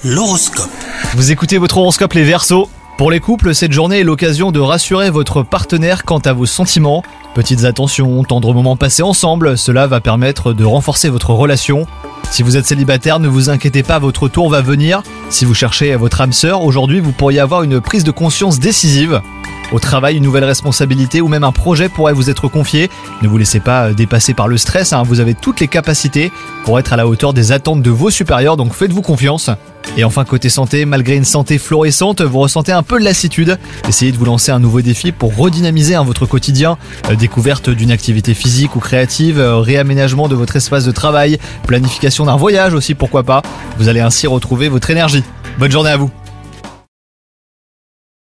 L'horoscope. Vous écoutez votre horoscope les Verseaux. Pour les couples, cette journée est l'occasion de rassurer votre partenaire quant à vos sentiments. Petites attentions, tendres moments passés ensemble, cela va permettre de renforcer votre relation. Si vous êtes célibataire, ne vous inquiétez pas, votre tour va venir. Si vous cherchez votre âme sœur, aujourd'hui vous pourriez avoir une prise de conscience décisive. Au travail, une nouvelle responsabilité ou même un projet pourrait vous être confié. Ne vous laissez pas dépasser par le stress, vous avez toutes les capacités pour être à la hauteur des attentes de vos supérieurs, donc faites-vous confiance. Et enfin, côté santé, malgré une santé florissante, vous ressentez un peu de lassitude. Essayez de vous lancer un nouveau défi pour redynamiser votre quotidien. Découverte d'une activité physique ou créative, réaménagement de votre espace de travail, planification d'un voyage aussi, pourquoi pas. Vous allez ainsi retrouver votre énergie. Bonne journée à vous.